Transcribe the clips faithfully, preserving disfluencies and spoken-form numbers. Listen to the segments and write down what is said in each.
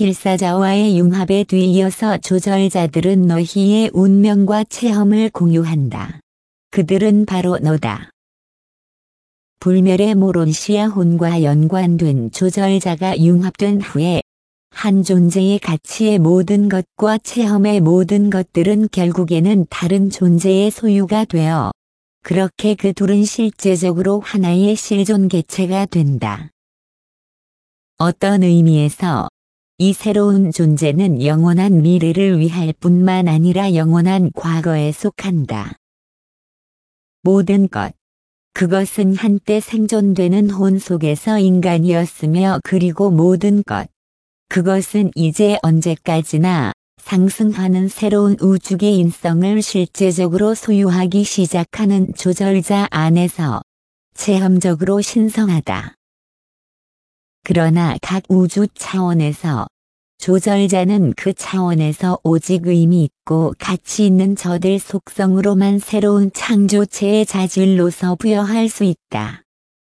필사자와의 융합에 뒤이어서 조절자들은 너희의 운명과 체험을 공유한다. 그들은 바로 너다. 불멸의 모론시아 혼과 연관된 조절자가 융합된 후에 한 존재의 가치의 모든 것과 체험의 모든 것들은 결국에는 다른 존재의 소유가 되어 그렇게 그 둘은 실제적으로 하나의 실존 개체가 된다. 어떤 의미에서 이 새로운 존재는 영원한 미래를 위할 뿐만 아니라 영원한 과거에 속한다. 모든 것. 그것은 한때 생존되는 혼 속에서 인간이었으며 그리고 모든 것. 그것은 이제 언제까지나 상승하는 새로운 우주의 인성을 실제적으로 소유하기 시작하는 조절자 안에서 체험적으로 신성하다. 그러나 각 우주 차원에서 조절자는 그 차원에서 오직 의미 있고 가치 있는 저들 속성으로만 새로운 창조체의 자질로서 부여할 수 있다.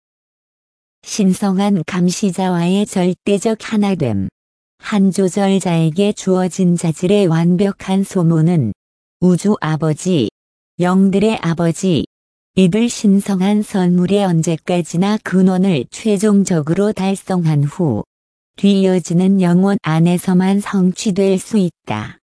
신성한 감시자와의 절대적 하나됨. 한 조절자에게 주어진 자질의 완벽한 소모는 우주 아버지, 영들의 아버지, 이들 신성한 선물의 언제까지나 근원을 최종적으로 달성한 후 뒤이어지는 영원 안에서만 성취될 수 있다.